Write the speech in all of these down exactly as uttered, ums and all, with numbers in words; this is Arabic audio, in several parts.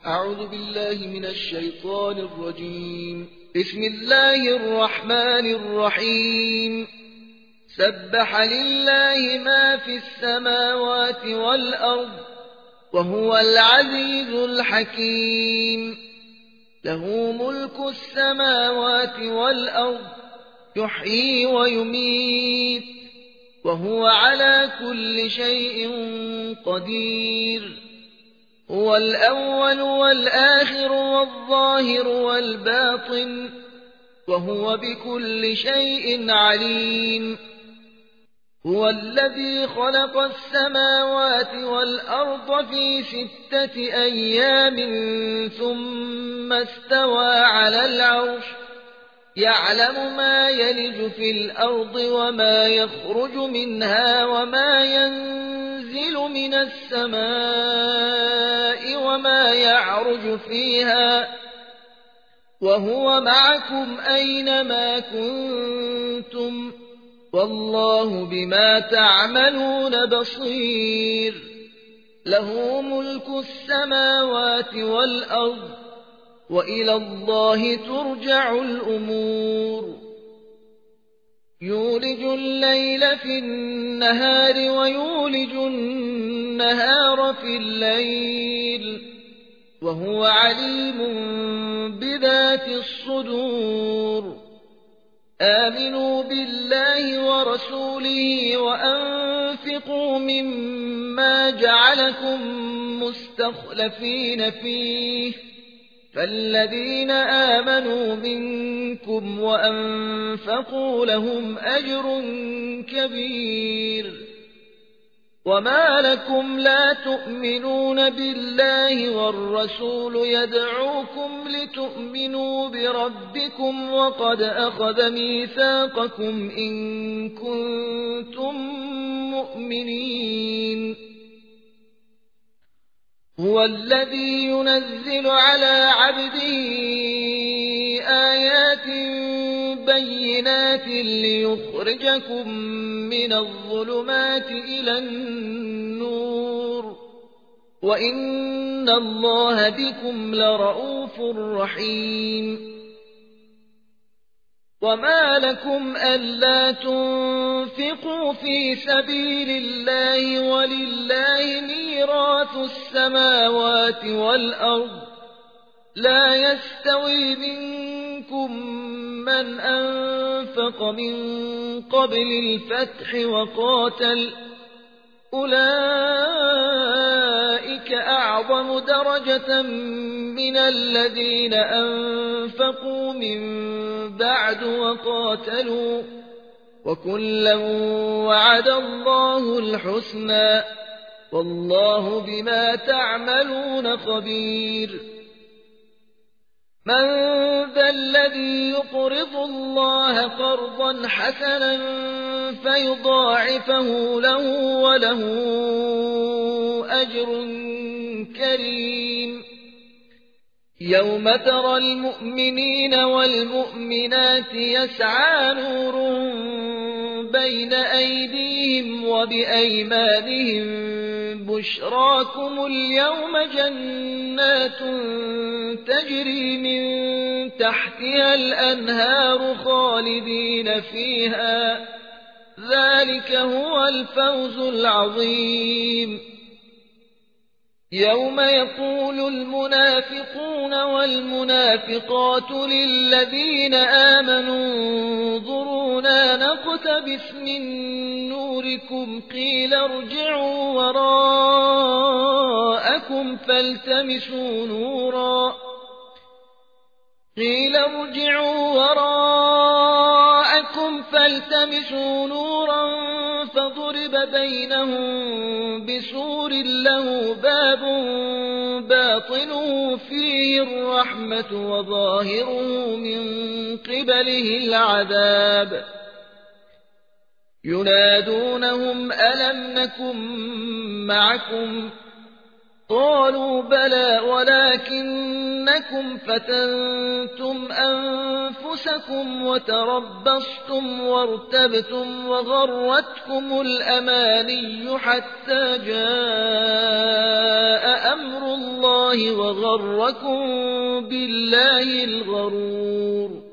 أعوذ بالله من الشيطان الرجيم. بسم الله الرحمن الرحيم. سبح لله ما في السماوات والأرض وهو العزيز الحكيم. له ملك السماوات والأرض يحيي ويميت وهو على كل شيء قدير. هو الأول والآخر والظاهر والباطن وهو بكل شيء عليم. هو الذي خلق السماوات والأرض في ستة أيام ثم استوى على العرش يعلم ما يلج في الأرض وما يخرج منها وما ينزل من السماء وما يعرج فيها وهو معكم أينما كنتم والله بما تعملون بصير. له ملك السماوات والأرض وإلى الله ترجع الأمور. يولج الليل في النهار ويولج النهار في الليل وهو عليم بذات الصدور. آمنوا بالله ورسوله وأنفقوا مما جعلكم مستخلفين فيه فالذين آمنوا منكم وأنفقوا لهم أجر كبير. وما لكم لا تؤمنون بالله والرسول يدعوكم لتؤمنوا بربكم وقد أخذ ميثاقكم إن كنتم مؤمنين. هو الذي ينزل على عبده آيات بينات ليخرجكم من الظلمات إلى النور وإن الله بكم لرءوف رحيم. وما لكم ألا تنفقوا في سبيل الله ولله ميراث السماوات والأرض لا يستوي منكم من أنفق من قبل الفتح وقاتل أولئك أعظم درجة من الذين أنفقوا من بعد وقاتلوا وكلا وعد الله الحسنى والله بما تعملون خبير. من ذا الذي يقرض الله قرضا حسنا فيضاعفه له وله أجر كريم. يوم ترى المؤمنين والمؤمنات يسعى نورهم بين أيديهم وبأيمانهم بشراكم اليوم جنات تجري من تحتها الأنهار خالدين فيها ذلك هو الفوز العظيم. يوم يقول المنافقون والمنافقات للذين آمنوا انظرونا نقتبس من نوركم قيل ارجعوا وراءكم فالتمسوا نورا قيل ارجعوا وراءكم فالتمسوا نورا فضرب بينهم بسور له باب باطنه فيه الرحمة وظاهره من قبله العذاب. ينادونهم ألم نكن معكم قالوا بلى ولكن أنكم فتنتم أنفسكم وتربصتم وارتبتم وغرتكم الأماني حتى جاء أمر الله وغركم بالله الغرور.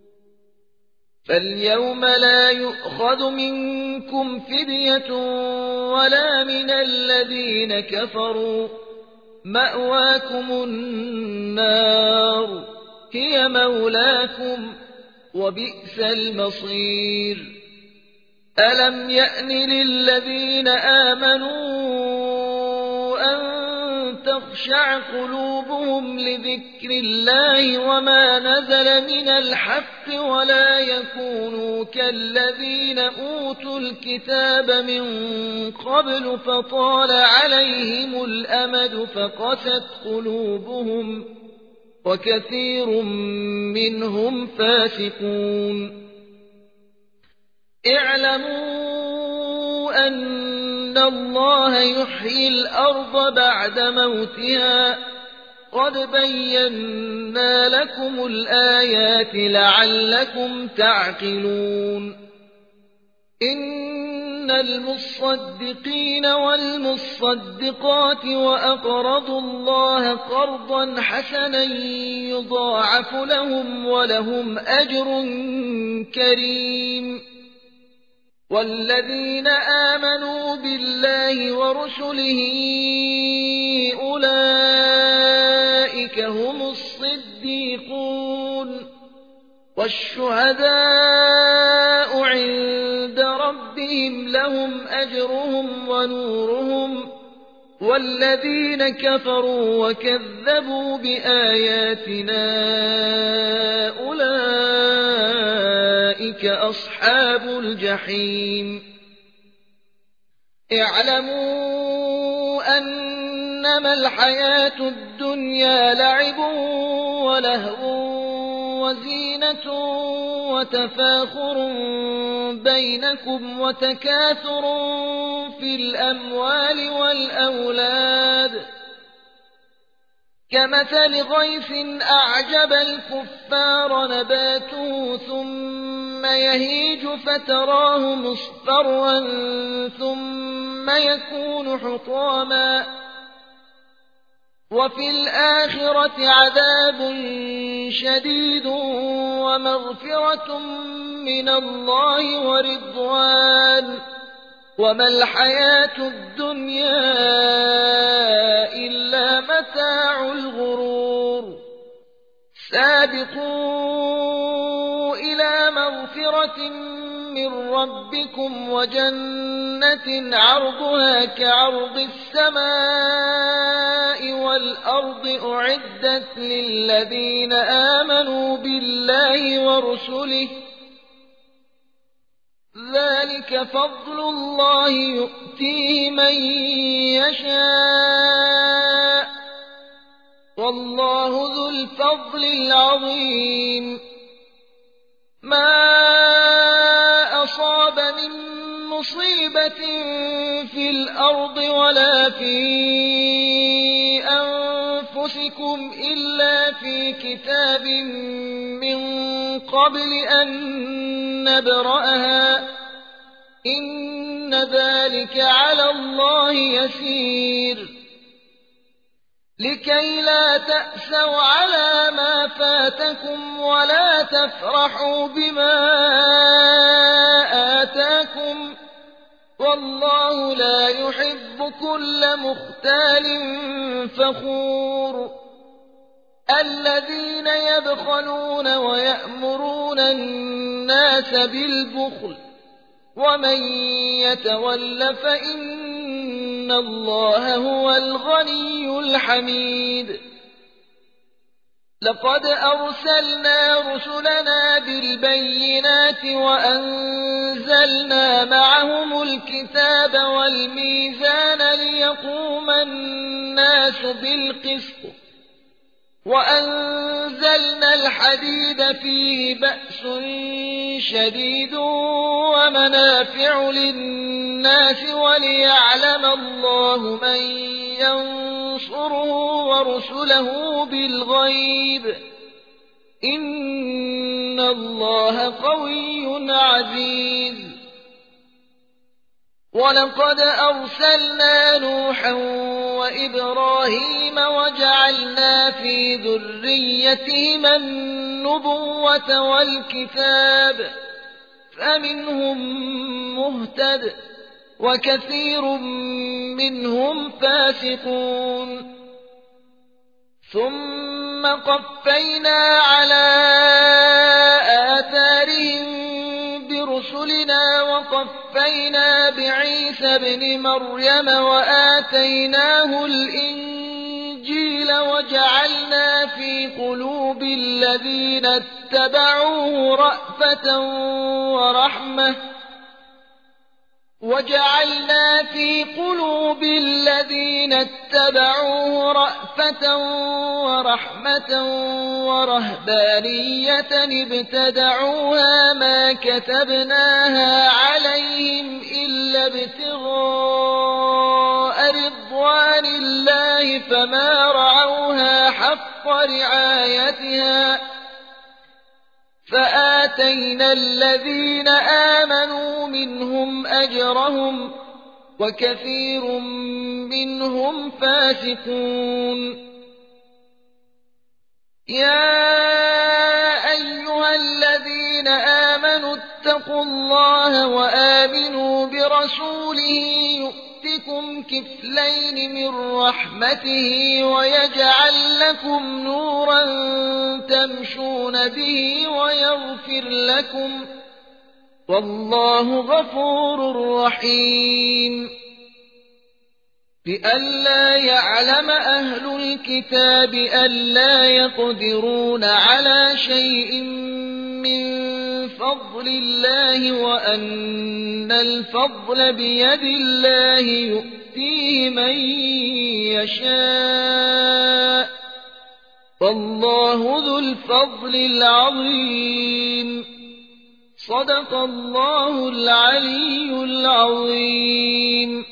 فاليوم لا يؤخذ منكم فدية ولا من الذين كفروا، مأواكم النار هي مولاكم وبئس المصير. ألم يأن للذين آمنوا أن تخشع قلوبهم لذكر الله وما نزل من الحق ولا يكونوا كالذين أوتوا الكتاب من قبل فطال عليهم الأمد فقست قلوبهم وكثير منهم فاسقون. اعلموا أن الله يحيي الأرض بعد موتها قد بينا لكم الآيات لعلكم تعقلون. إن المصدقين والمصدقات وأقرضوا الله قرضا حسنا يضاعف لهم ولهم أجر كريم. والذين آمنوا بالله ورسله أولئك هم الصديقون والشهداء عند ربهم لهم أجرهم ونورهم. والذين كفروا وكذبوا بآياتنا أولئك أصحاب الجحيم. اعلموا أنما الحياة الدنيا لعب ولهو وزينة وتفاخر بينكم وتكاثر في الأموال والأولاد كمثل غيث أعجب الكفار نباته ثم يهيج فتراه مصفرا ثم يكون حطاما وفي الآخرة عذاب شديد ومغفرة من الله ورضوان وما الحياة الدنيا إلا متاع الغرور. سابقوا إلى مغفرة من ربكم وجنة عرضها كعرض السماء والأرض أعدت للذين آمنوا بالله ورسله ذلك فضل الله يؤتيه من يشاء والله ذو الفضل العظيم. ما أصاب من مصيبة في الأرض ولا في أنفسكم إلا في كتاب من قبل أن نبرأها إن ذلك على الله يسير. لكي لا تأسوا على ما فاتكم ولا تفرحوا بما آتاكم والله لا يحب كل مختال فخور. الذين يبخلون ويأمرون الناس بالبخل ومن يتول فإن الله هو الغني الحميد. لقد أرسلنا رسلنا بالبينات وأنزلنا معهم الكتاب والميزان ليقوم الناس بالقسط وأنزلنا الحديد فيه بأس شديد ومنافع للناس وليعلم الله من ينصره ينصره ورسله بالغيب إن الله قوي عزيز ولقد أرسلنا نوحا وإبراهيم وجعلنا في ذريتهما النبوة والكتاب فمنهم مهتد وكثير منهم فاسقون ثم قفينا على آثارهم برسلنا وقفينا بعيسى ابن مريم وآتيناه الإنجيل وجعلنا في قلوب الذين اتبعوه رأفة ورحمة وجعلنا في قلوب الذين اتبعوه رأفة ورحمة ورهبانية ابتدعوها ما كتبناها عليهم إلا ابتغاء رضوان الله فما رعوها حق رعايتها فآتينا الذين آمنوا منهم أجرهم وكثير منهم فاسقون يا أيها الذين آمنوا اتقوا الله وآمنوا برسوله يؤتكم كفلين من رحمته ويجعل لكم نورا تمشون به ويغفر لكم والله غفور رحيم لئلا يعلم أهل الكتاب ألا يقدرون على شيء من فضل الله وأن الفضل بيد الله يؤتيه من يشاء والله ذو الفضل العظيم صدق الله العلي العظيم.